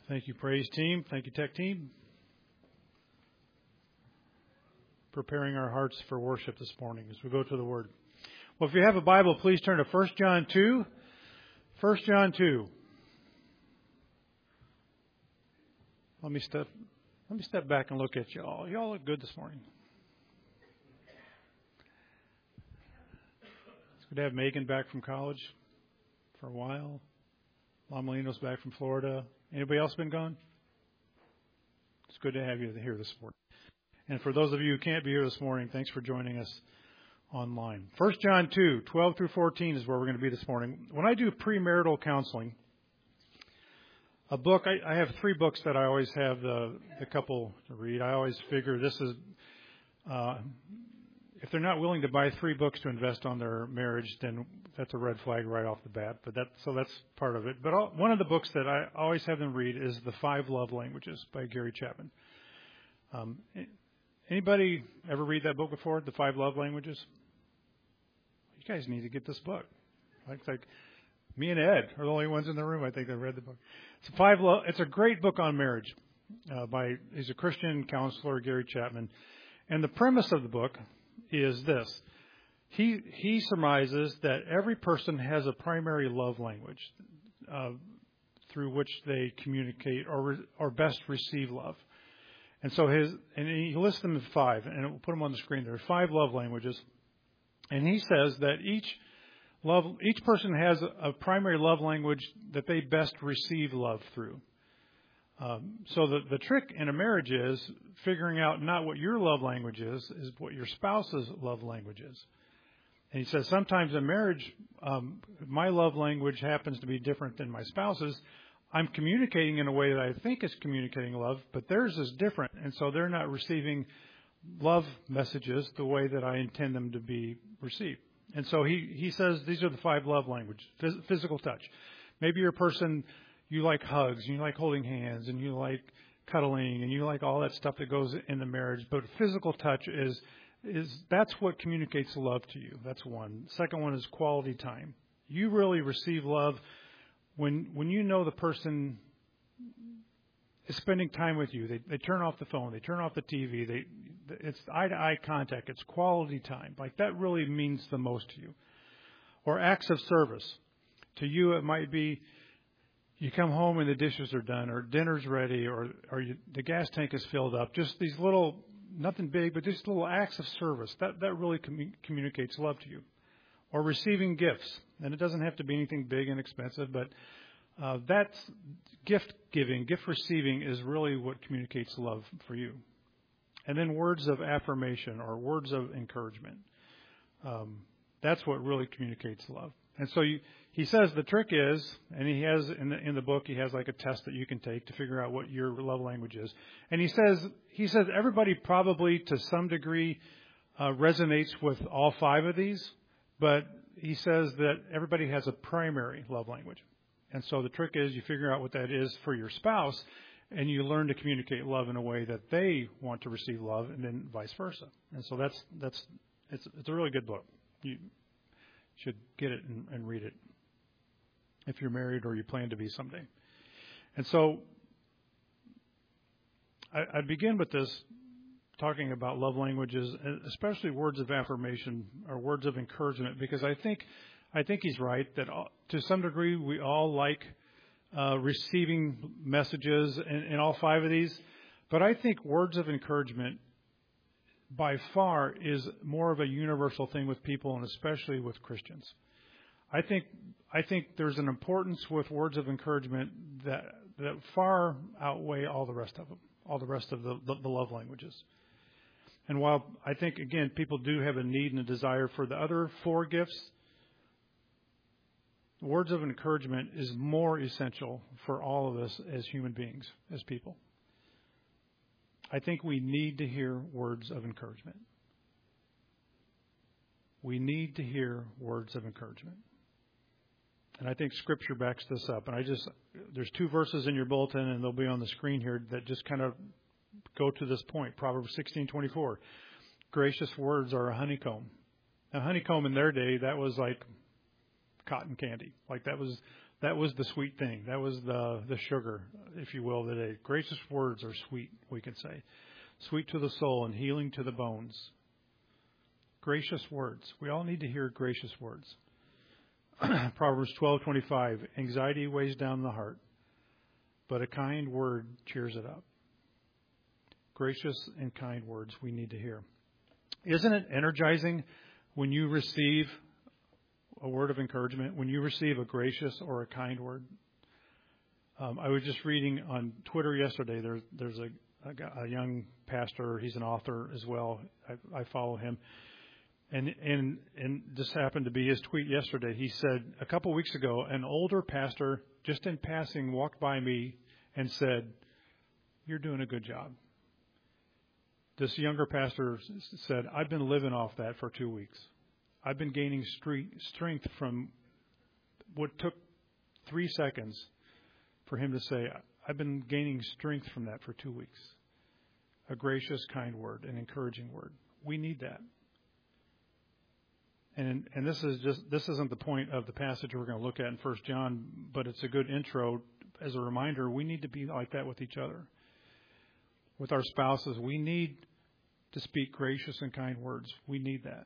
Thank you, praise team. Thank you, tech team. Preparing our hearts for worship this morning as we go to the Word. Well, if you have a Bible, please turn to 1 John 2. 1 John 2. Let me step back and look at y'all. Y'all look good this morning. It's good to have Megan back from college for a while. Mom Molino's back from Florida. Anybody else been gone? It's good to have you here this morning. And for those of you who can't be here this morning, thanks for joining us online. 1 John 2, 12 through 14 is where we're going to be this morning. When I do premarital counseling, a book, I have 3 books that I always have the couple to read. I always figure this is, if they're not willing to buy 3 books to invest on their marriage, then that's a red flag right off the bat. But that's part of it. But one of the books that I always have them read is The 5 Love Languages by Gary Chapman. Anybody ever read that book before, The 5 Love Languages? You guys need to get this book. Like me and Ed are the only ones in the room, I think, that read the book. It's a great book on marriage. He's a Christian counselor, Gary Chapman. And the premise of the book is this. He surmises that every person has a primary love language through which they communicate or best receive love. And so he lists them as 5, and we'll put them on the screen. There are 5 love languages. And he says that each person has a primary love language that they best receive love through. So the trick in a marriage is figuring out not what your love language is what your spouse's love language is. And he says sometimes in marriage, my love language happens to be different than my spouse's. I'm communicating in a way that I think is communicating love, but theirs is different. And so they're not receiving love messages the way that I intend them to be received. And so he says these are the 5 love languages. Physical touch. Maybe you're a person, you like hugs, and you like holding hands, and you like cuddling, and you like all that stuff that goes in the marriage. But physical touch is that's what communicates love to you. That's one. Second one is quality time. You really receive love when you know the person is spending time with you. They turn off the phone. They turn off the TV. It's eye-to-eye contact. It's quality time. Like that really means the most to you. Or acts of service. To you, it might be you come home and the dishes are done, or dinner's ready, or the gas tank is filled up. Just these little, nothing big, but just little acts of service. That really communicates love to you. Or receiving gifts. And it doesn't have to be anything big and expensive, but that's gift giving, gift receiving is really what communicates love for you. And then words of affirmation or words of encouragement. That's what really communicates love. And so he says the trick is, and he has in the book, he has like a test that you can take to figure out what your love language is. And he says everybody probably to some degree resonates with all 5 of these, but he says that everybody has a primary love language. And so the trick is you figure out what that is for your spouse, and you learn to communicate love in a way that they want to receive love, and then vice versa. And so it's a really good book. You should get it and read it if you're married or you plan to be someday. And so I begin with this talking about love languages, especially words of affirmation or words of encouragement, because I think he's right that to some degree we all like receiving messages in all 5 of these. But I think words of encouragement by far is more of a universal thing with people, and especially with Christians. I think there's an importance with words of encouragement that far outweigh all the rest of them, all the rest of the love languages. And while I think, again, people do have a need and a desire for the other 4 gifts, words of encouragement is more essential for all of us as human beings, as people. I think we need to hear words of encouragement. We need to hear words of encouragement. And I think Scripture backs this up. And there's 2 verses in your bulletin, and they'll be on the screen here, that just kind of go to this point. Proverbs 16:24. Gracious words are a honeycomb. Now, honeycomb in their day, that was like cotton candy. Like that That was the sweet thing. That was the sugar, if you will, today. Gracious words are sweet, we can say. Sweet to the soul and healing to the bones. Gracious words. We all need to hear gracious words. Proverbs 12:25. Anxiety weighs down the heart, but a kind word cheers it up. Gracious and kind words we need to hear. Isn't it energizing when you receive a word of encouragement, when you receive a gracious or a kind word? I was just reading on Twitter yesterday. There's a young pastor. He's an author as well. I follow him. And this happened to be his tweet yesterday. He said, a couple weeks ago, an older pastor, just in passing, walked by me and said, "You're doing a good job." This younger pastor said, "I've been living off that for 2 weeks. I've been gaining strength from what took 3 seconds for him to say, I've been gaining strength from that for 2 weeks." A gracious, kind word, an encouraging word. We need that. And this isn't the point of the passage we're going to look at in 1 John, but it's a good intro as a reminder. We need to be like that with each other. With our spouses, we need to speak gracious and kind words. We need that.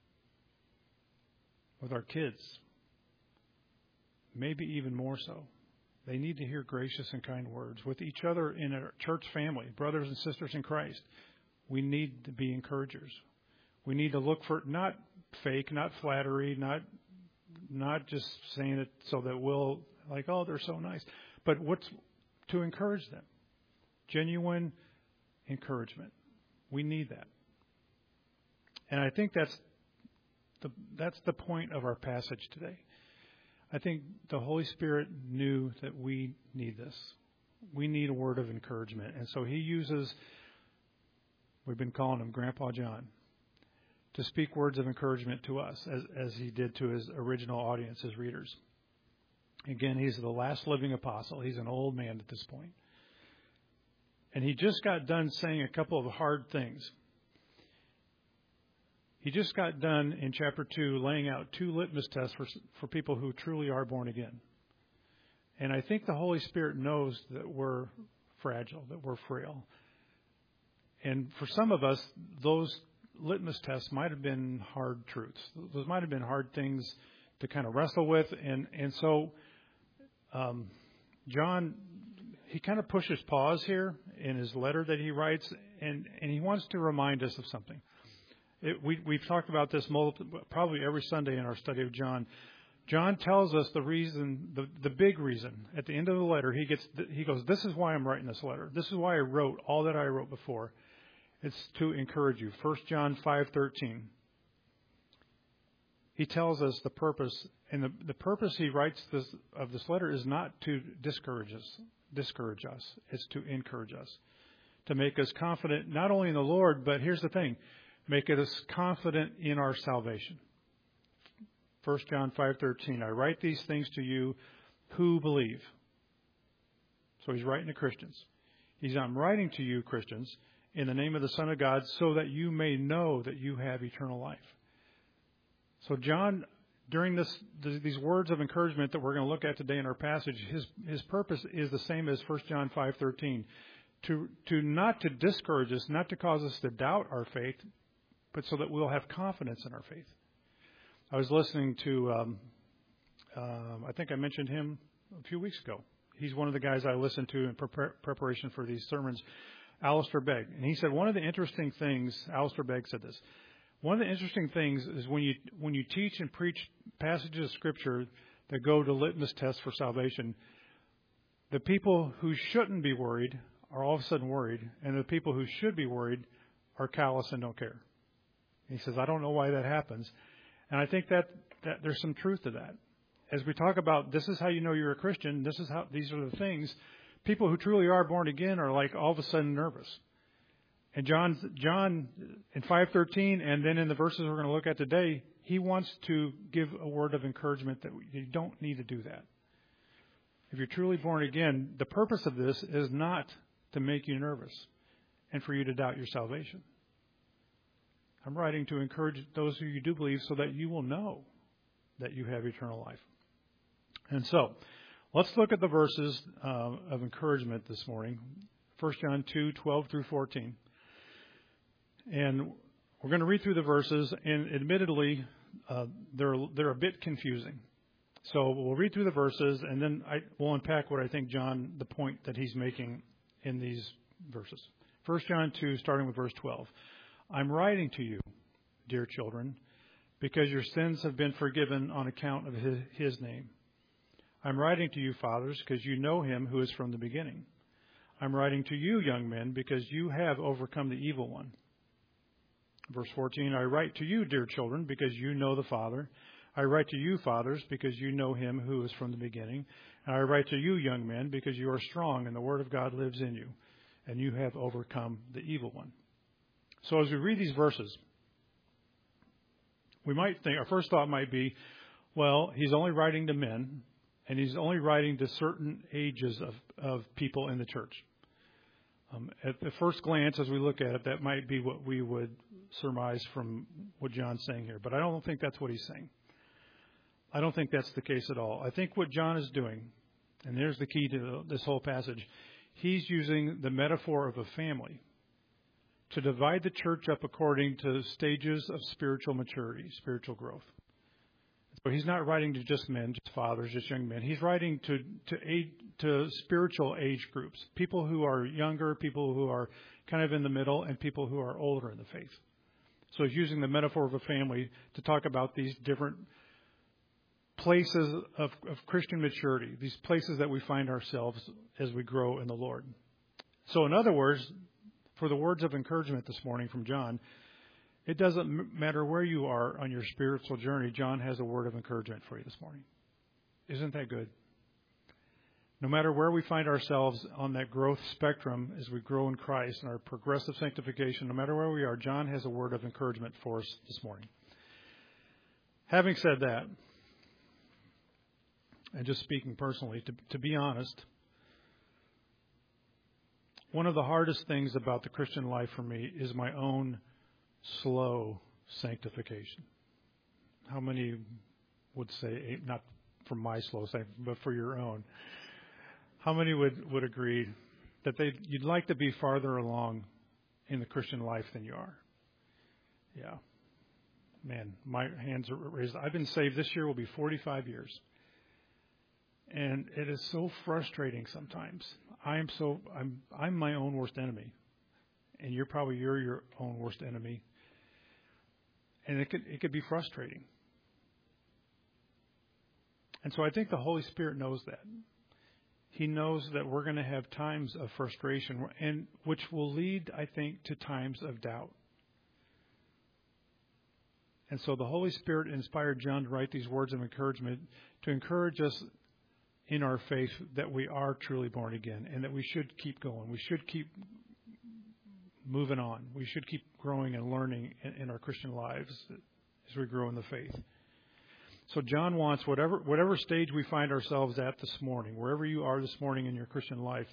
With our kids, maybe even more so. They need to hear gracious and kind words. With each other in a church family, brothers and sisters in Christ, we need to be encouragers. We need to look for not fake, not flattery, not just saying it so that we'll like, oh, they're so nice, but what's to encourage them. Genuine encouragement. We need that. And I think that's the point of our passage today. I think the Holy Spirit knew that we need this. We need a word of encouragement. And so he uses, we've been calling him Grandpa John, to speak words of encouragement to us as he did to his original audience, his readers. Again, he's the last living apostle. He's an old man at this point. And he just got done saying a couple of hard things. He just got done in chapter 2 laying out 2 litmus tests for people who truly are born again. And I think the Holy Spirit knows that we're fragile, that we're frail. And for some of us, those litmus tests might have been hard truths. Those might have been hard things to kind of wrestle with. And so John, he kind of pushes pause here in his letter that he writes, and he wants to remind us of something. We've talked about this probably every Sunday in our study of John. John tells us the reason, the big reason. At the end of the letter, he goes, "This is why I'm writing this letter. This is why I wrote all that I wrote before. It's to encourage you." 1 John 5:13. He tells us the purpose, and the purpose he writes of this letter is not to discourage us. It's to encourage us, to make us confident not only in the Lord, but here's the thing, make us confident in our salvation. 1 John 5:13. I write these things to you who believe. So he's writing to Christians. I'm writing to you, Christians, in the name of the Son of God, so that you may know that you have eternal life. So John, during these words of encouragement that we're going to look at today in our passage, his purpose is the same as 1 John 5:13, to not to discourage us, not to cause us to doubt our faith, but so that we'll have confidence in our faith. I was listening to, I think I mentioned him a few weeks ago. He's one of the guys I listened to in preparation for these sermons, Alistair Begg. And he said one of the interesting things, Alistair Begg said this, one of the interesting things is when you teach and preach passages of Scripture that go to litmus tests for salvation, the people who shouldn't be worried are all of a sudden worried, and the people who should be worried are callous and don't care. He says, I don't know why that happens. And I think that there's some truth to that. As we talk about this is how you know you're a Christian, these are the things, people who truly are born again are like all of a sudden nervous. And John in 5:13, and then in the verses we're going to look at today, he wants to give a word of encouragement that you don't need to do that. If you're truly born again, the purpose of this is not to make you nervous and for you to doubt your salvation. I'm writing to encourage those who you do believe so that you will know that you have eternal life. And so, Let's look at the verses of encouragement this morning. 1 John 2:12 through 14. And we're going to read through the verses, and admittedly, they're a bit confusing. So we'll read through the verses, and then we'll unpack what I think the point that he's making in these verses. 1 John 2, starting with verse 12. I'm writing to you, dear children, because your sins have been forgiven on account of his name. I'm writing to you, fathers, because you know him who is from the beginning. I'm writing to you, young men, because you have overcome the evil one. Verse 14, I write to you, dear children, because you know the Father. I write to you, fathers, because you know him who is from the beginning. And I write to you, young men, because you are strong and the word of God lives in you, and you have overcome the evil one. So as we read these verses, we might think, our first thought might be, well, he's only writing to men, and he's only writing to certain ages of people in the church. At the first glance, as we look at it, that might be what we would surmise from what John's saying here. But I don't think that's what he's saying. I don't think that's the case at all. I think what John is doing, and there's the key to this whole passage, he's using the metaphor of a family to divide the church up according to stages of spiritual maturity, spiritual growth. So he's not writing to just men, just fathers, just young men. He's writing to spiritual age groups, people who are younger, people who are kind of in the middle, and people who are older in the faith. So he's using the metaphor of a family to talk about these different places of Christian maturity, these places that we find ourselves as we grow in the Lord. So in other words, for the words of encouragement this morning from John, it doesn't matter where you are on your spiritual journey, John has a word of encouragement for you this morning. Isn't that good? No matter where we find ourselves on that growth spectrum as we grow in Christ and our progressive sanctification, no matter where we are, John has a word of encouragement for us this morning. Having said that, and just speaking personally, to be honest, one of the hardest things about the Christian life for me is my own slow sanctification. How many would say, not for my slow sanctification, but for your own? How many would agree that you'd like to be farther along in the Christian life than you are? Yeah. Man, my hands are raised. I've been saved. This year will be 45 years. And it is so frustrating sometimes. I'm my own worst enemy. And you're your own worst enemy. And it could be frustrating. And so I think the Holy Spirit knows that. He knows that we're going to have times of frustration, and which will lead, I think, to times of doubt. And so the Holy Spirit inspired John to write these words of encouragement to encourage us in our faith that we are truly born again and that we should keep going. We should keep moving on. We should keep growing and learning in our Christian lives as we grow in the faith. So John wants whatever stage we find ourselves at this morning, wherever you are this morning in your Christian life,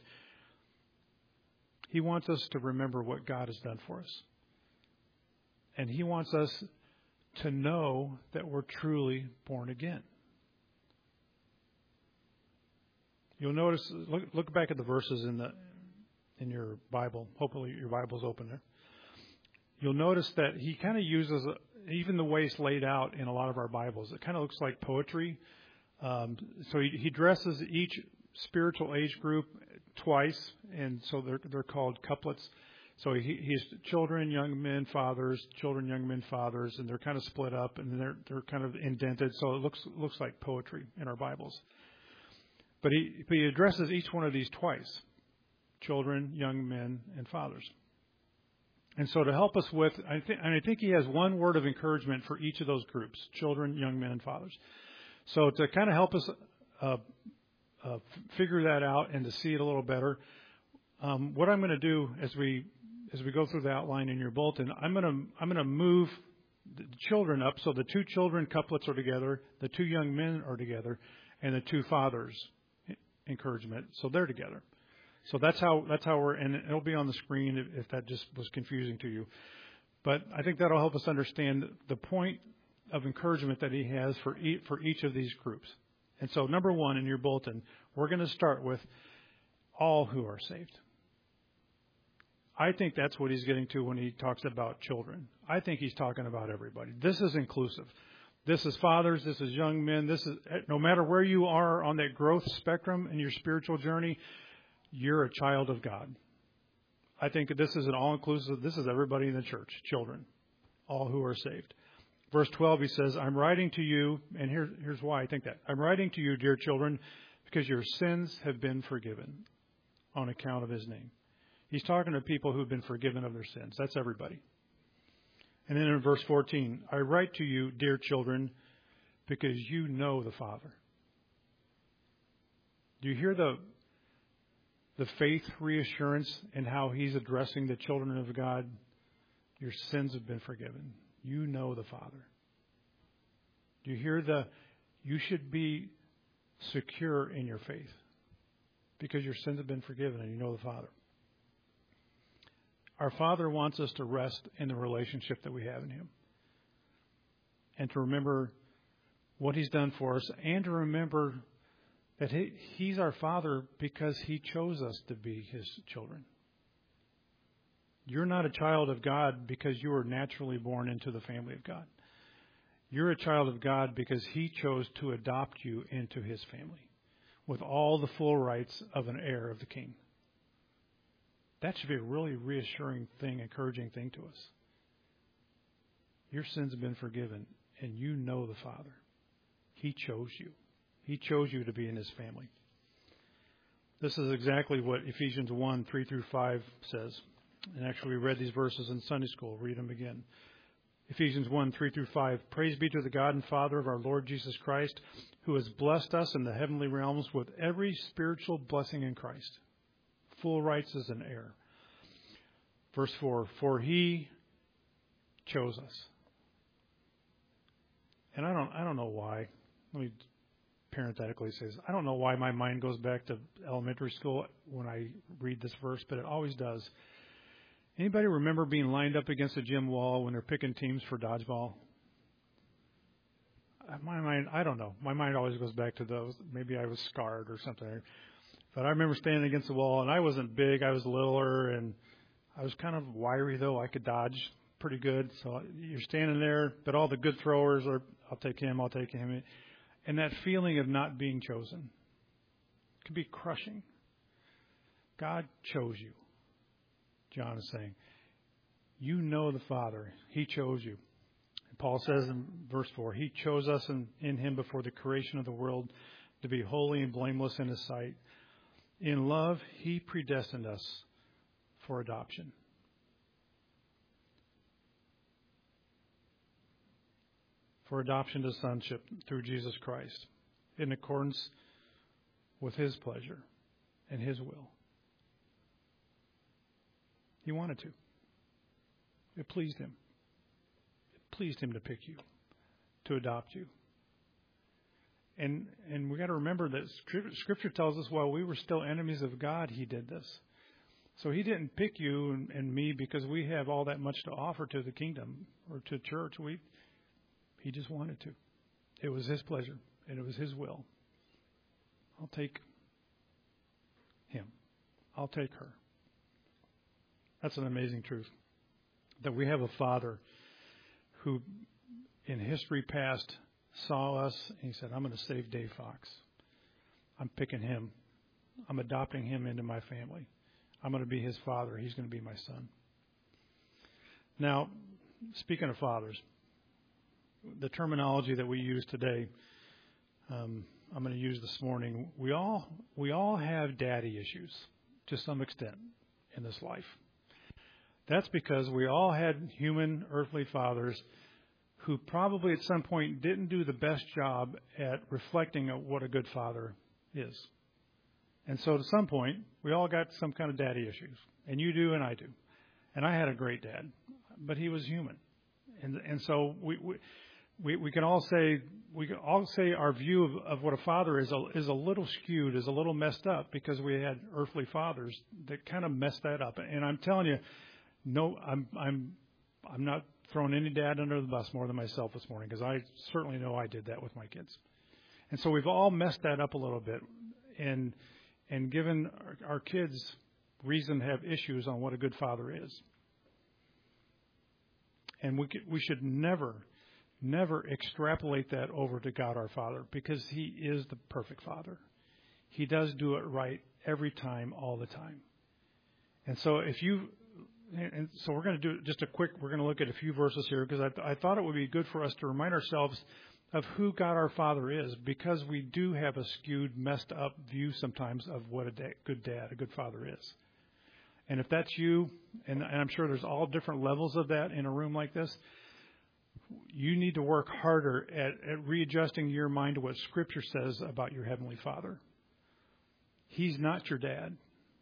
he wants us to remember what God has done for us. And he wants us to know that we're truly born again. You'll notice, look back at the verses in your Bible. Hopefully your Bible's open there. You'll notice that he kind of uses, even the way it's laid out in a lot of our Bibles, it kind of looks like poetry. So he dresses each spiritual age group twice, and so they're called couplets. So he's children, young men, fathers, children, young men, fathers, and they're kind of split up, and they're kind of indented. So it looks like poetry in our Bibles. But he addresses each one of these twice: children, young men, and fathers. And so to help us with, I think he has one word of encouragement for each of those groups: children, young men, and fathers. So to kind of help us figure that out and to see it a little better, what I'm going to do as we go through the outline in your bulletin, I'm going to move the children up. So the two children couplets are together, the two young men are together, and the two fathers encouragement. So they're together. So that's how we're, and it'll be on the screen if that just was confusing to you. But I think that'll help us understand the point of encouragement that he has for each of these groups And so, number one in your bulletin, we're going to start with all who are saved. I think that's what he's getting to when he talks about children. I think he's talking about everybody. This is inclusive. This is fathers. This is young men. This is, no matter where you are on that growth spectrum in your spiritual journey, you're a child of God. I think this is an all-inclusive. This is everybody in the church, children, all who are saved. Verse 12, he says, I'm writing to you, and here's why I think that. I'm writing to you, dear children, because your sins have been forgiven on account of his name. He's talking to people who've been forgiven of their sins. That's everybody. And then in verse 14, I write to you, dear children, because you know the Father. Do you hear the faith reassurance in how he's addressing the children of God? Your sins have been forgiven. You know the Father. Do you hear you should be secure in your faith because your sins have been forgiven and you know the Father. Our Father wants us to rest in the relationship that we have in him and to remember what he's done for us and to remember that he's our Father because he chose us to be his children. You're not a child of God because you were naturally born into the family of God. You're a child of God because he chose to adopt you into his family with all the full rights of an heir of the king. That should be a really reassuring thing, encouraging thing to us. Your sins have been forgiven and you know the Father. He chose you. He chose you to be in his family. This is exactly what Ephesians 1, 3 through 5 says. And actually, we read these verses in Sunday school. Read them again. Ephesians 1, 3 through 5. Praise be to the God and Father of our Lord Jesus Christ, who has blessed us in the heavenly realms with every spiritual blessing in Christ. Full rights as an heir. Verse 4. For he chose us. And I don't know why. Let me parenthetically say this. I don't know why my mind goes back to elementary school when I read this verse, but it always does. Anybody remember being lined up against a gym wall when they're picking teams for dodgeball? My mind, I don't know. My mind always goes back to those. Maybe I was scarred or something. But I remember standing against the wall, and I wasn't big. I was littler, and I was kind of wiry, though. I could dodge pretty good. So you're standing there, but all the good throwers are, I'll take him. And that feeling of not being chosen can be crushing. God chose you. John is saying, you know the Father. He chose you. And Paul says in verse 4, he chose us in him before the creation of the world to be holy and blameless in his sight. In love, he predestined us for adoption. For adoption to sonship through Jesus Christ in accordance with his pleasure and his will. He wanted to. It pleased him. It pleased him to pick you, to adopt you. And we got to remember that Scripture tells us while we were still enemies of God, he did this. So he didn't pick you and me because we have all that much to offer to the kingdom or to church. He just wanted to. It was his pleasure and it was his will. I'll take him. I'll take her. That's an amazing truth. That we have a Father who in history past saw us and he said, I'm going to save Dave Fox. I'm picking him. I'm adopting him into my family. I'm going to be his father. He's going to be my son. Now, speaking of fathers, the terminology that we use today, I'm going to use this morning. We all have daddy issues to some extent in this life. That's because we all had human earthly fathers who probably at some point didn't do the best job at reflecting what a good father is. And so at some point, we all got some kind of daddy issues. And you do and I do. And I had a great dad, but he was human. And so we can all say our view of what a father is a little skewed, is a little messed up because we had earthly fathers that kind of messed that up. And I'm telling you, no, I'm not throwing any dad under the bus more than myself this morning because I certainly know I did that with my kids. And so we've all messed that up a little bit and given our kids reason to have issues on what a good father is. And we should never extrapolate that over to God our Father, because He is the perfect Father. He does do it right every time, all the time. And so we're going to do just we're going to look at a few verses here, because I thought it would be good for us to remind ourselves of who God our Father is, because we do have a skewed, messed up view sometimes of what a good dad, a good father is. And if that's you, and I'm sure there's all different levels of that in a room like this, you need to work harder at readjusting your mind to what Scripture says about your Heavenly Father. He's not your dad.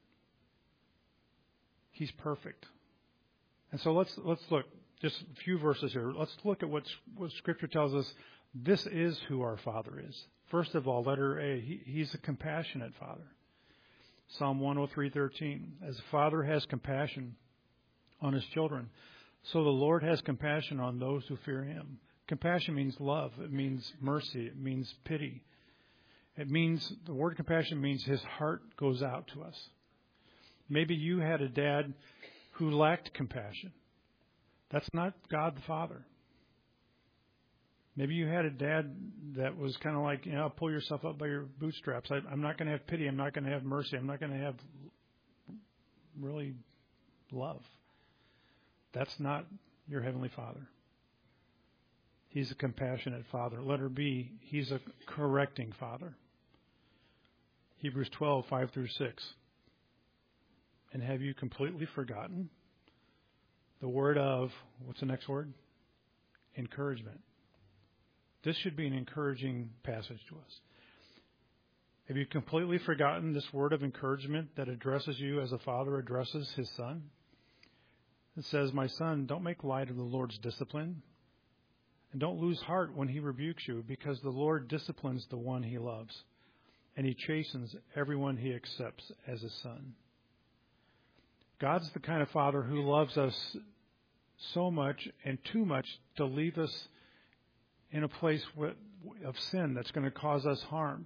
He's perfect. And so let's look just a few verses here. Let's look at what Scripture tells us. This is who our Father is. First of all, letter A, He's a compassionate Father. Psalm 103:13. As a father has compassion on his children, so the Lord has compassion on those who fear Him. Compassion means love. It means mercy. It means pity. The word compassion means His heart goes out to us. Maybe you had a dad who lacked compassion. That's not God the Father. Maybe you had a dad that was kind of like, pull yourself up by your bootstraps. I'm not going to have pity. I'm not going to have mercy. I'm not going to have really love. That's not your Heavenly Father. He's a compassionate Father. Letter B, He's a correcting Father. Hebrews 12:5-6. And have you completely forgotten the word of, what's the next word? Encouragement. This should be an encouraging passage to us. Have you completely forgotten this word of encouragement that addresses you as a father addresses his son? It says, my son, don't make light of the Lord's discipline, and don't lose heart when He rebukes you, because the Lord disciplines the one He loves, and He chastens everyone He accepts as His son. God's the kind of Father who loves us so much and too much to leave us in a place of sin that's going to cause us harm.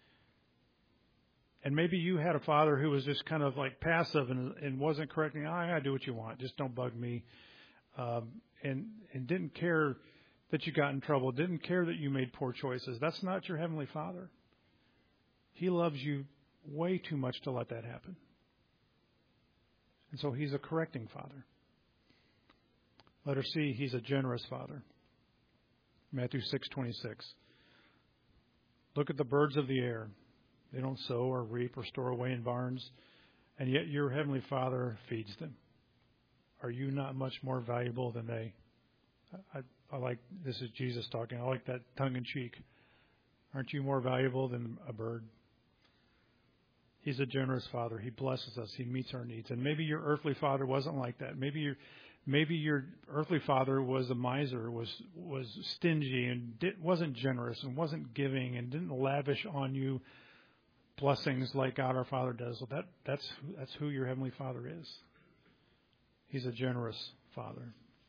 And maybe you had a father who was just kind of like passive and wasn't correcting. I gotta do what you want. Just don't bug me. And didn't care that you got in trouble. Didn't care that you made poor choices. That's not your Heavenly Father. He loves you way too much to let that happen. And so He's a correcting Father. Letter C, He's a generous Father. Matthew 6:26. Look at the birds of the air. They don't sow or reap or store away in barns, and yet your Heavenly Father feeds them. Are you not much more valuable than they? I like, this is Jesus talking. I like that tongue in cheek. Aren't you more valuable than a bird? He's a generous Father. He blesses us. He meets our needs. And maybe your earthly father wasn't like that. Maybe your earthly father was a miser, was stingy, and wasn't generous, and wasn't giving, and didn't lavish on you blessings like God our Father does. Well, that's who your Heavenly Father is. He's a generous Father.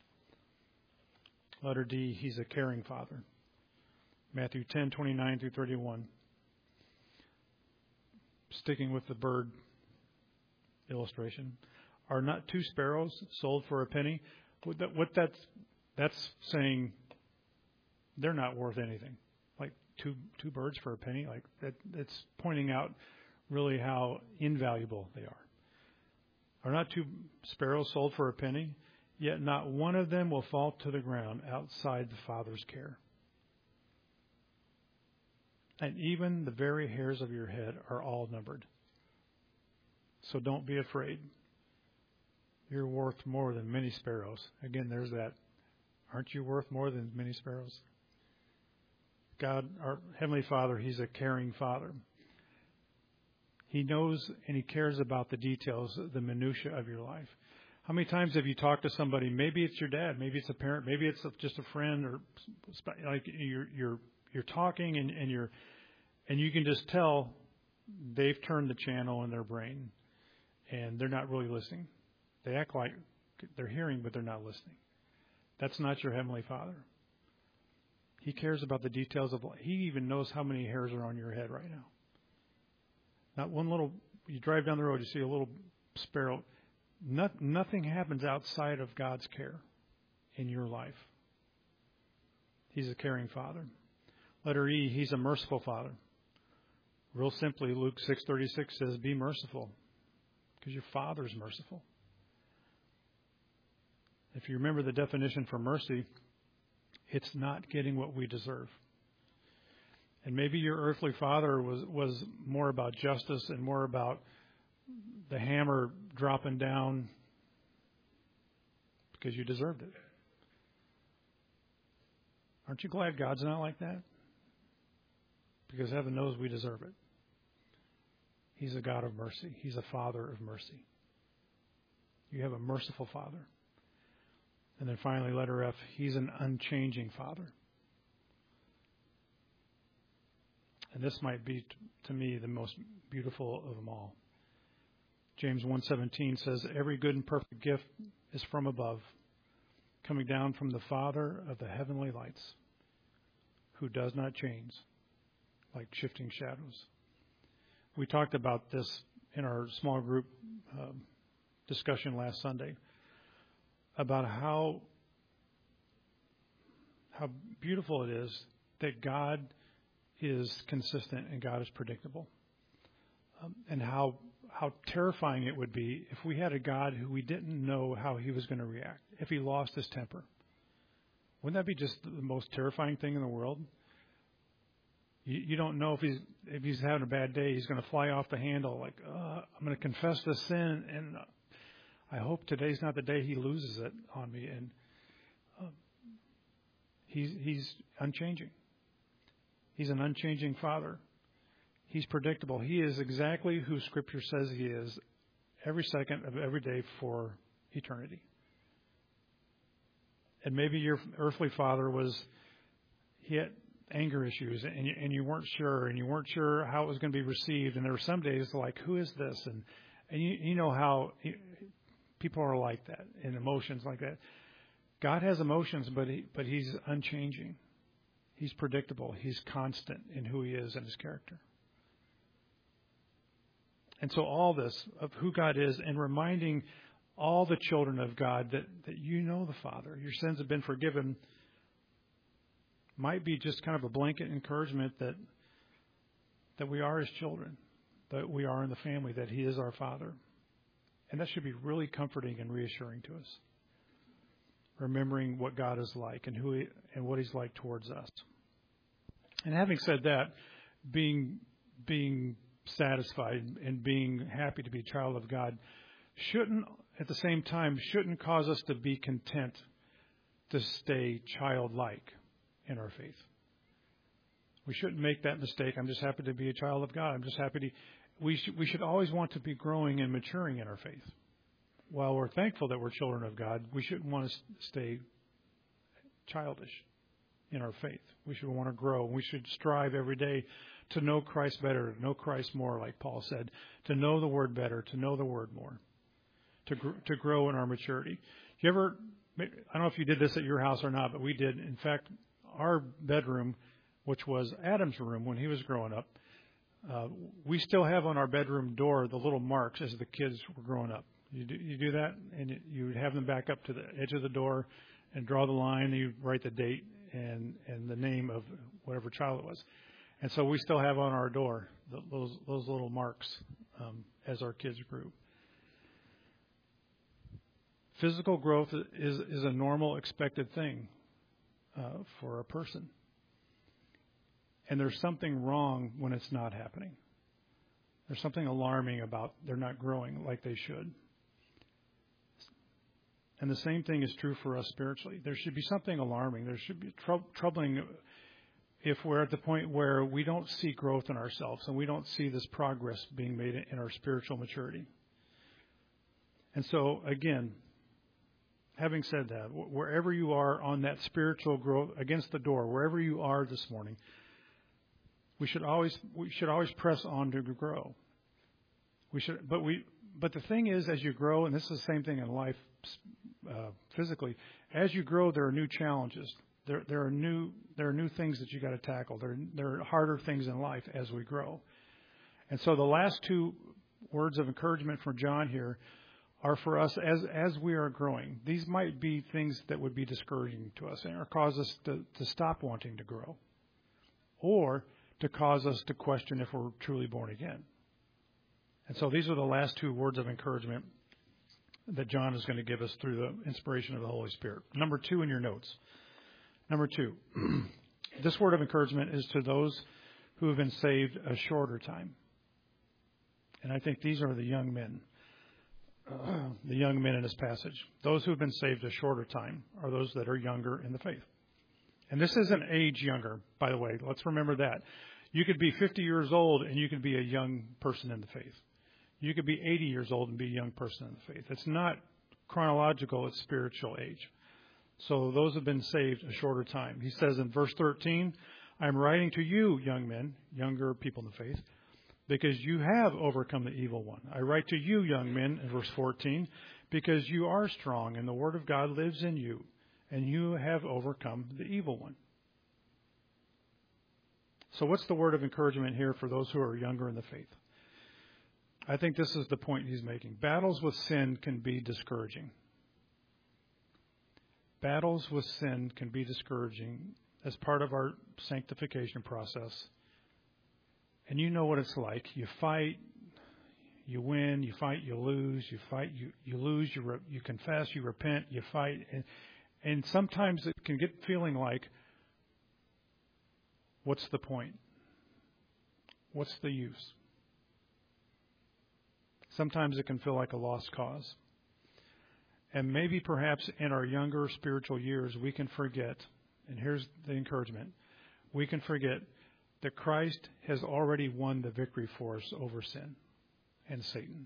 Letter D, He's a caring Father. Matthew 10:29-31. Sticking with the bird illustration. Are not 2 sparrows sold for a penny? That's saying they're not worth anything. Like two birds for a penny, like that. It's pointing out really how invaluable they are. Are not 2 sparrows sold for a penny? Yet not one of them will fall to the ground outside the Father's care. And even the very hairs of your head are all numbered. So don't be afraid. You're worth more than many sparrows. Again, there's that. Aren't you worth more than many sparrows? God, our Heavenly Father, He's a caring Father. He knows and He cares about the details, the minutiae of your life. How many times have you talked to somebody? Maybe it's your dad, maybe it's a parent, maybe it's just a friend, or like you're talking and you can just tell they've turned the channel in their brain and they're not really listening. They act like they're hearing, but they're not listening. That's not your Heavenly Father. He cares about the details of life. He even knows how many hairs are on your head right now. Not one little, you drive down the road, you see a little sparrow. Nothing happens outside of God's care in your life. He's a caring Father. Letter E, He's a merciful Father. Real simply, Luke 6:36 says, be merciful, because your Father's merciful. If you remember the definition for mercy, it's not getting what we deserve. And maybe your earthly father was more about justice and more about the hammer dropping down because you deserved it. Aren't you glad God's not like that? Because heaven knows we deserve it. He's a God of mercy. He's a Father of mercy. You have a merciful Father. And then finally, letter F, He's an unchanging Father. And this might be, to me, the most beautiful of them all. James 1:17 says, every good and perfect gift is from above, coming down from the Father of the heavenly lights, who does not change like shifting shadows. We talked about this in our small group discussion last Sunday about how beautiful it is that God is consistent and God is predictable, and how terrifying it would be if we had a God who we didn't know how He was going to react, if He lost His temper. Wouldn't that be just the most terrifying thing in the world? You don't know if he's having a bad day, He's going to fly off the handle like, I'm going to confess this sin, and I hope today's not the day He loses it on me. And He's unchanging. He's an unchanging Father. He's predictable. He is exactly who Scripture says He is every second of every day for eternity. And maybe your earthly father he had anger issues, and you weren't sure how it was going to be received. And there were some days like, who is this? And you know how people are like that, and emotions like that. God has emotions, but He's unchanging. He's predictable. He's constant in who He is and His character. And so all this of who God is, and reminding all the children of God that you know the Father, your sins have been forgiven, might be just kind of a blanket encouragement that we are His children, that we are in the family, that He is our Father. And that should be really comforting and reassuring to us. Remembering what God is like and and what He's like towards us. And having said that, being satisfied and being happy to be a child of God at the same time shouldn't cause us to be content to stay childlike in our faith. We shouldn't make that mistake. I'm just happy to be a child of God. I'm just happy to. We should always want to be growing and maturing in our faith. While we're thankful that we're children of God, we shouldn't want to stay childish in our faith. We should want to grow. We should strive every day to know Christ better, to know Christ more, like Paul said, to know the Word better, to know the Word more, to grow in our maturity. I don't know if you did this at your house or not, but we did. In fact, our bedroom, which was Adam's room when he was growing up, we still have on our bedroom door the little marks as the kids were growing up. You do that, and you would have them back up to the edge of the door and draw the line, and you write the date and the name of whatever child it was. And so we still have on our door those little marks as our kids grew. Physical growth is a normal, expected thing for a person. And there's something wrong when it's not happening. There's something alarming about they're not growing like they should. And the same thing is true for us spiritually. There should be something alarming. There should be troubling if we're at the point where we don't see growth in ourselves and we don't see this progress being made in our spiritual maturity. And so, again, having said that, wherever you are on that spiritual growth, against the door, wherever you are this morning, we should always press on to grow. But the thing is, as you grow, and this is the same thing in life physically, as you grow, there are new challenges There are new things that you got to tackle. There are harder things in life as we grow. And so the last two words of encouragement from John here are for us as we are growing. These might be things that would be discouraging to us or cause us to stop wanting to grow, or to cause us to question if we're truly born again. And so these are the last two words of encouragement that John is going to give us through the inspiration of the Holy Spirit. Number 2 in your notes. Number 2, this word of encouragement is to those who have been saved a shorter time. And I think these are the young men. The young men in this passage. Those who have been saved a shorter time are those that are younger in the faith. And this isn't age younger, by the way. Let's remember that. You could be 50 years old and you could be a young person in the faith. You could be 80 years old and be a young person in the faith. It's not chronological, it's spiritual age. So those have been saved a shorter time. He says in verse 13, I'm writing to you, young men, younger people in the faith, because you have overcome the evil one. I write to you, young men, in verse 14, because you are strong and the word of God lives in you, and you have overcome the evil one. So what's the word of encouragement here for those who are younger in the faith? I think this is the point he's making. Battles with sin can be discouraging. Battles with sin can be discouraging as part of our sanctification process. And you know what it's like. You fight, you win, you fight, you lose, you fight, you lose, you confess, you repent, you fight. And sometimes it can get feeling like, what's the point? What's the use? Sometimes it can feel like a lost cause. And maybe perhaps in our younger spiritual years, we can forget, and here's the encouragement, we can forget that Christ has already won the victory for us over sin and Satan.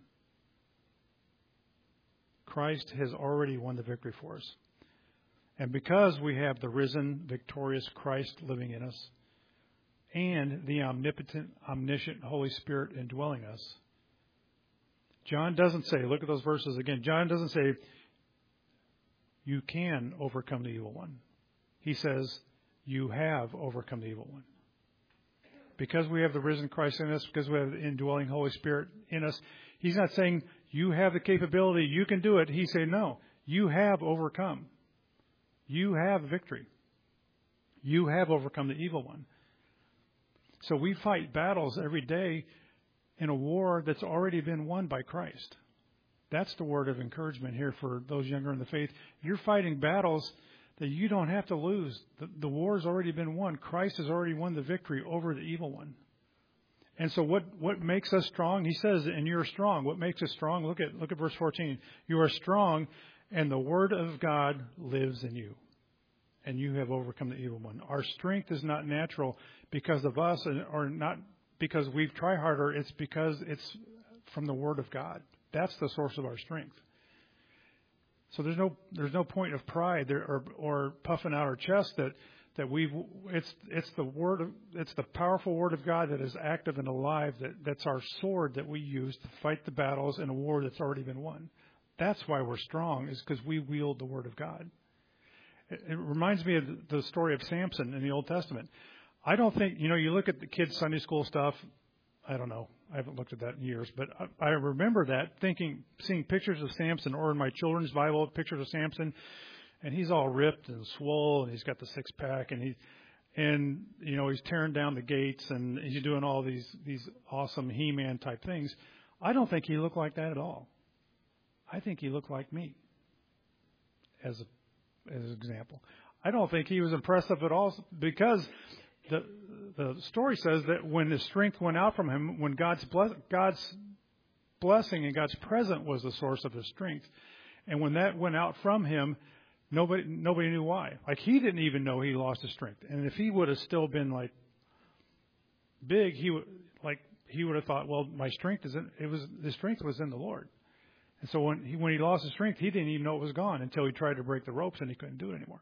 Christ has already won the victory for us. And because we have the risen, victorious Christ living in us and the omnipotent, omniscient Holy Spirit indwelling us, John doesn't say, look at those verses again, John doesn't say, you can overcome the evil one. He says, you have overcome the evil one. Because we have the risen Christ in us, because we have the indwelling Holy Spirit in us, he's not saying you have the capability, you can do it. He's saying, no, you have overcome. You have victory. You have overcome the evil one. So we fight battles every day in a war that's already been won by Christ. That's the word of encouragement here for those younger in the faith. You're fighting battles that you don't have to lose. The war's already been won. Christ has already won the victory over the evil one. And so what makes us strong? He says, and you're strong. What makes us strong? Look at verse 14. You are strong, and the word of God lives in you. And you have overcome the evil one. Our strength is not natural because of us, or not because we've tried harder. It's because it's from the word of God. That's the source of our strength. So there's no point of pride or puffing out our chest that we've. It's the powerful word of God that is active and alive. That's our sword that we use to fight the battles in a war that's already been won. That's why we're strong, is because we wield the word of God. It reminds me of the story of Samson in the Old Testament. I don't think, you look at the kids' Sunday school stuff. I don't know. I haven't looked at that in years. But I remember that, seeing pictures of Samson, or in my children's Bible, pictures of Samson. And he's all ripped and swole, and he's got the six-pack, and he's tearing down the gates, and he's doing all these awesome He-Man type things. I don't think he looked like that at all. I think he looked like me, as an example. I don't think he was impressive at all, because the story says that when his strength went out from him, when God's blessing and God's presence was the source of his strength, and when that went out from him, nobody knew why. Like, he didn't even know he lost his strength. And if he would have still been like big, he would have thought, well, my strength his strength was in the Lord. And so when he lost his strength, he didn't even know it was gone until he tried to break the ropes, and he couldn't do it anymore.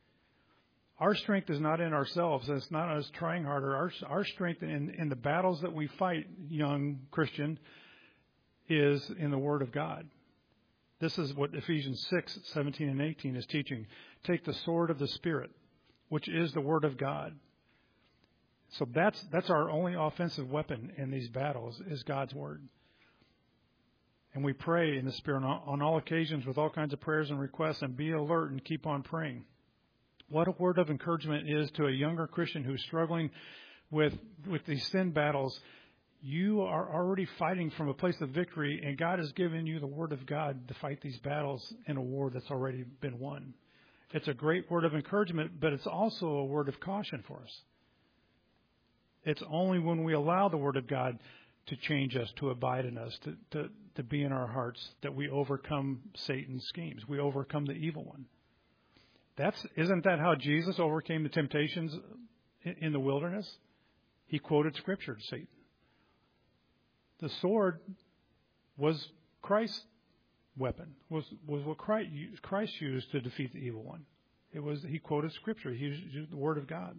Our strength is not in ourselves. It's not us trying harder. Our strength in the battles that we fight, young Christian, is in the Word of God. This is what Ephesians 6:17 and 18 is teaching. Take the sword of the Spirit, which is the Word of God. So that's our only offensive weapon in these battles is God's Word. And we pray in the Spirit on all occasions with all kinds of prayers and requests, and be alert and keep on praying. What a word of encouragement is to a younger Christian who's struggling with these sin battles. You are already fighting from a place of victory, and God has given you the Word of God to fight these battles in a war that's already been won. It's a great word of encouragement, but it's also a word of caution for us. It's only when we allow the Word of God to change us, to abide in us, to be in our hearts, that we overcome Satan's schemes. We overcome the evil one. Isn't that how Jesus overcame the temptations in the wilderness? He quoted Scripture to Satan. The sword was Christ's weapon, was what Christ used to defeat the evil one. He quoted Scripture. He used the Word of God.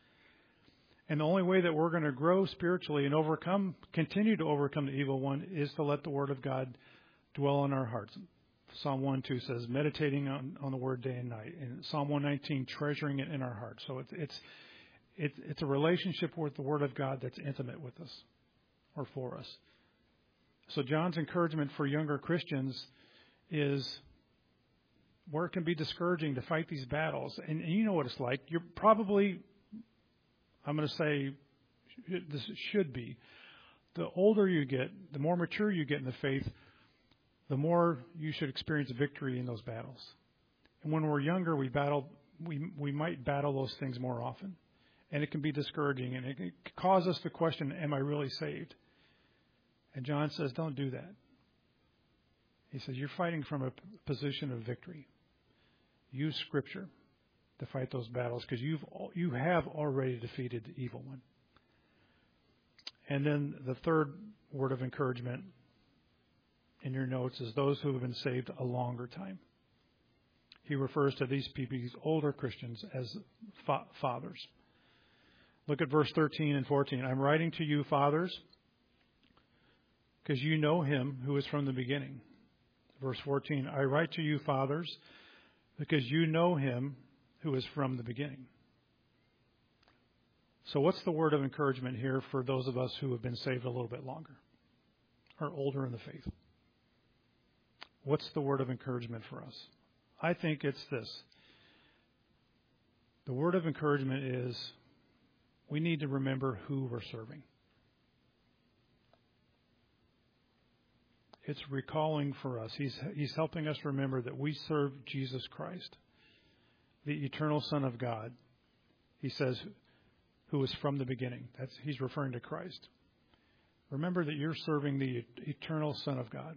And the only way that we're going to grow spiritually and continue to overcome the evil one, is to let the Word of God dwell in our hearts. Psalm 1:2 says, meditating on the Word day and night. And Psalm 119, treasuring it in our hearts. So it's a relationship with the Word of God that's intimate with us or for us. So John's encouragement for younger Christians is where it can be discouraging to fight these battles. And you know what it's like. You're probably, I'm going to say, this should be, the older you get, the more mature you get in the faith, the more you should experience victory in those battles. And when we're younger, we might battle those things more often. And it can be discouraging, and it can cause us to question, am I really saved? And John says, don't do that. He says, you're fighting from a position of victory. Use Scripture to fight those battles, because you have already defeated the evil one. And then the third word of encouragement in your notes is those who have been saved a longer time. He refers to these people, these older Christians, as fathers. Look at verse 13 and 14. I'm writing to you, fathers, because you know him who is from the beginning. Verse 14, I write to you, fathers, because you know him who is from the beginning. So what's the word of encouragement here for those of us who have been saved a little bit longer or older in the faith? What's the word of encouragement for us? I think it's this. The word of encouragement is we need to remember who we're serving. It's recalling for us. He's helping us remember that we serve Jesus Christ, the eternal Son of God. He says, who was from the beginning. He's referring to Christ. Remember that you're serving the eternal Son of God.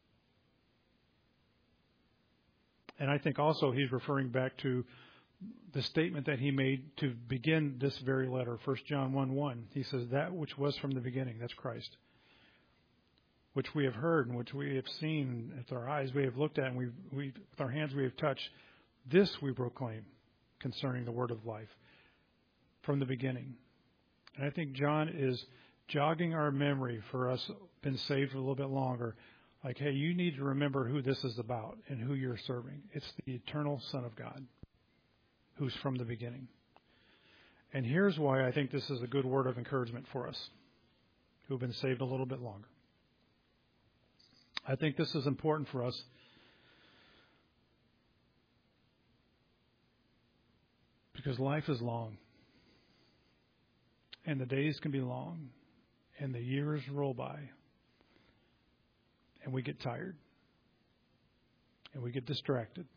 And I think also he's referring back to the statement that he made to begin this very letter, 1 John 1:1. He says, that which was from the beginning, that's Christ, which we have heard and which we have seen with our eyes, we have looked at, and with our hands we have touched. This we proclaim concerning the word of life from the beginning. And I think John is jogging our memory for us, been saved a little bit longer. Like, hey, you need to remember who this is about and who you're serving. It's the eternal Son of God who's from the beginning. And here's why I think this is a good word of encouragement for us who've been saved a little bit longer. I think this is important for us because life is long, and the days can be long, and the years roll by, and we get tired, and we get distracted,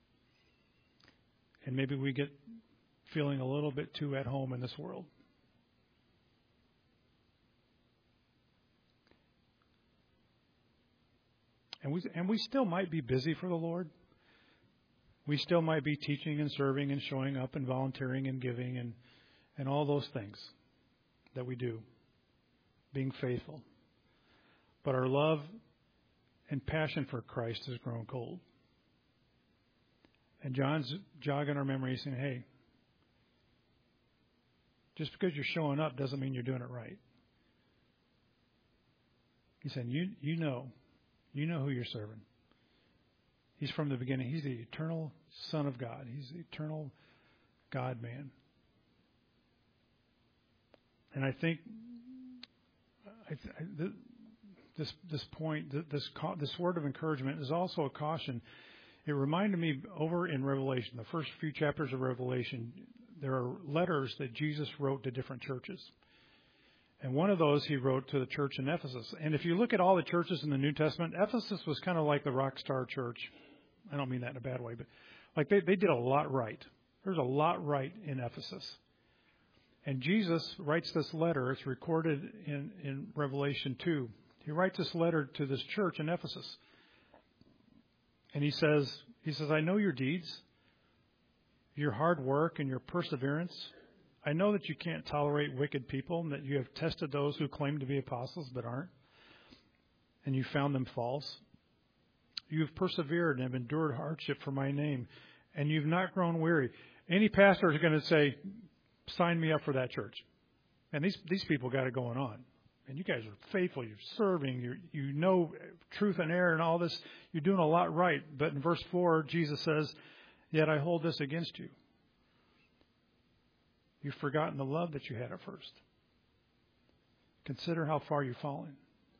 and maybe we get feeling a little bit too at home in this world. And we still might be busy for the Lord. We still might be teaching and serving and showing up and volunteering and giving and all those things that we do, being faithful. But our love and passion for Christ has grown cold. And John's jogging our memory saying, hey, just because you're showing up doesn't mean you're doing it right. He's saying, you know who you're serving. He's from the beginning. He's the eternal Son of God. He's the eternal God-man. And I think this point, this word of encouragement is also a caution. It reminded me over in Revelation, the first few chapters of Revelation, there are letters that Jesus wrote to different churches. And one of those he wrote to the church in Ephesus. And if you look at all the churches in the New Testament, Ephesus was kind of like the rock star church. I don't mean that in a bad way, but like they did a lot right. There's a lot right in Ephesus. And Jesus writes this letter. It's recorded in Revelation 2. He writes this letter to this church in Ephesus. And he says, I know your deeds, your hard work, and your perseverance. I know that you can't tolerate wicked people, and that you have tested those who claim to be apostles but aren't, and you found them false. You have persevered and have endured hardship for my name, and you've not grown weary. Any pastor is going to say, sign me up for that church. And these people got it going on. And you guys are faithful. You're serving. You know truth and error and all this. You're doing a lot right. But in verse 4, Jesus says, yet I hold this against you. You've forgotten the love that you had at first. Consider how far you've fallen.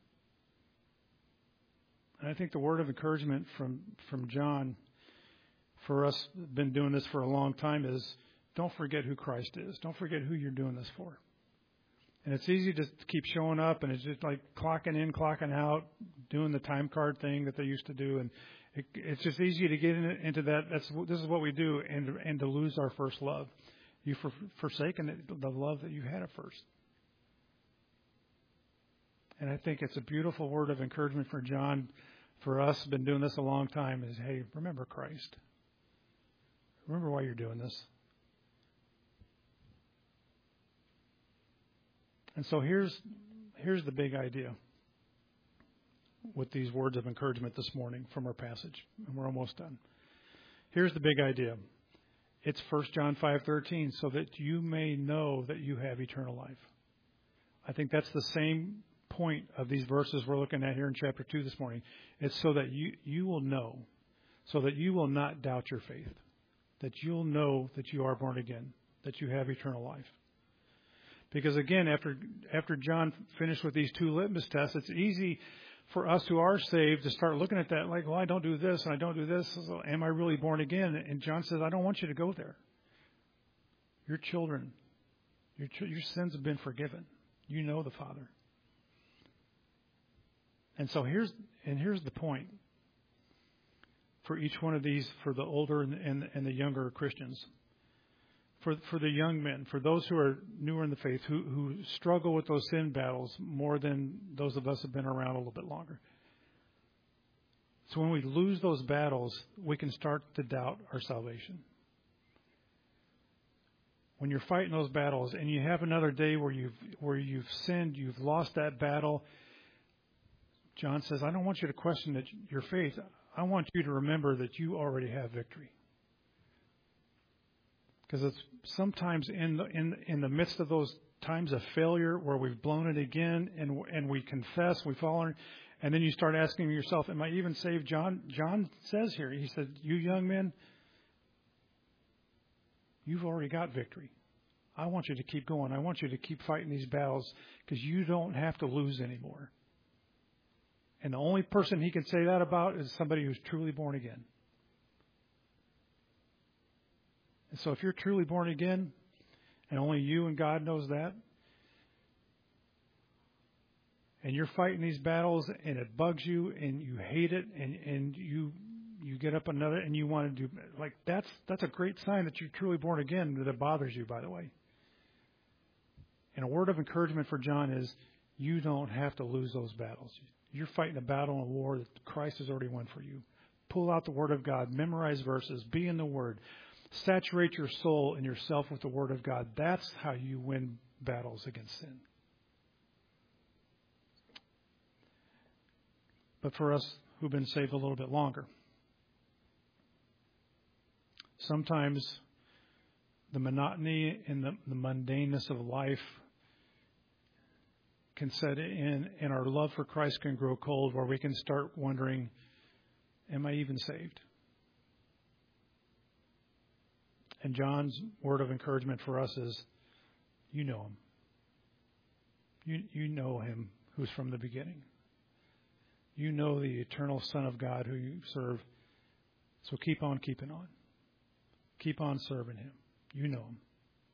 And I think the word of encouragement from John for us, been doing this for a long time, is don't forget who Christ is. Don't forget who you're doing this for. And it's easy to keep showing up, and it's just like clocking in, clocking out, doing the time card thing that they used to do. And it's just easy to get into that. This is what we do, and to lose our first love. You've forsaken the love that you had at first. And I think it's a beautiful word of encouragement for John, for us, been doing this a long time, is, hey, remember Christ. Remember why you're doing this. And so here's the big idea with these words of encouragement this morning from our passage, and we're almost done. Here's the big idea. It's 1 John 5:13, so that you may know that you have eternal life. I think that's the same point of these verses we're looking at here in chapter 2 this morning. It's so that you will know, so that you will not doubt your faith, that you'll know that you are born again, that you have eternal life. Because again, after John finished with these two litmus tests, it's easy for us who are saved to start looking at that like, well, I don't do this and I don't do this. So am I really born again? And John says, I don't want you to go there. Your children, your sins have been forgiven. You know the Father. And so here's the point for each one of these, for the older and the younger Christians. For the young men, for those who are newer in the faith, who struggle with those sin battles more than those of us who have been around a little bit longer. So when we lose those battles, we can start to doubt our salvation. When you're fighting those battles and you have another day where you've sinned, you've lost that battle, John says, I don't want you to question your faith. I want you to remember that you already have victory. Because it's sometimes in the midst of those times of failure where we've blown it again and we confess, we fall in, and then you start asking yourself, am I even saved? John says here, he said, you young men, you've already got victory. I want you to keep going. I want you to keep fighting these battles because you don't have to lose anymore. And the only person he can say that about is somebody who's truly born again. And so if you're truly born again, and only you and God knows that, and you're fighting these battles and it bugs you and you hate it and you get up another and you want to do, like, that's a great sign that you're truly born again, that it bothers you, by the way. And a word of encouragement for John is, you don't have to lose those battles. You're fighting a battle and a war that Christ has already won for you. Pull out the Word of God, memorize verses, be in the Word. Saturate your soul and yourself with the Word of God. That's how you win battles against sin. But for us who've been saved a little bit longer, sometimes the monotony and the mundaneness of life can set in, and our love for Christ can grow cold, where we can start wondering, am I even saved? And John's word of encouragement for us is, you know him. You know him who's from the beginning. You know the eternal Son of God who you serve. So keep on keeping on. Keep on serving him. You know him.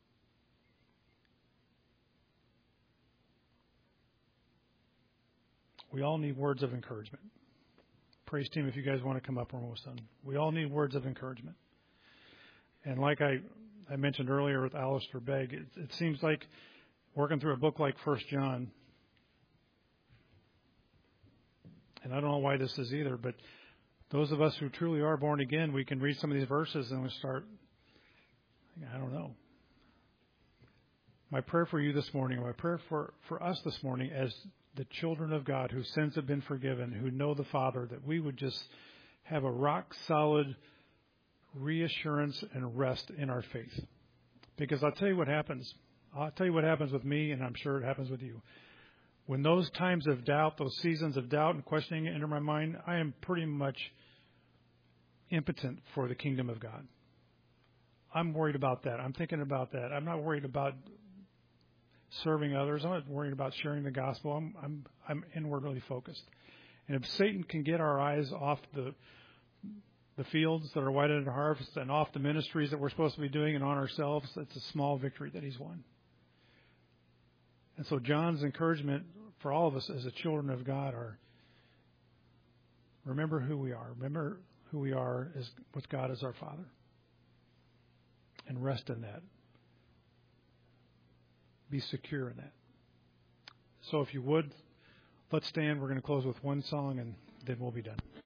We all need words of encouragement. Praise team, if you guys want to come up, we're almost done. We all need words of encouragement. And like I mentioned earlier with Alistair Begg, it seems like working through a book like 1 John, and I don't know why this is either, but those of us who truly are born again, we can read some of these verses and we start, I don't know. My prayer for you this morning, my prayer for us this morning as the children of God whose sins have been forgiven, who know the Father, that we would just have a rock-solid reassurance and rest in our faith. Because I'll tell you what happens. I'll tell you what happens with me, and I'm sure it happens with you. When those times of doubt, those seasons of doubt and questioning enter my mind, I am pretty much impotent for the kingdom of God. I'm worried about that. I'm thinking about that. I'm not worried about serving others. I'm not worried about sharing the gospel. I'm inwardly focused. And if Satan can get our eyes off the fields that are white at harvest and off the ministries that we're supposed to be doing and on ourselves, it's a small victory that he's won. And so John's encouragement for all of us as the children of God are, remember who we are. Remember who we are as with God as our Father. And rest in that. Be secure in that. So if you would, let's stand. We're going to close with one song and then we'll be done.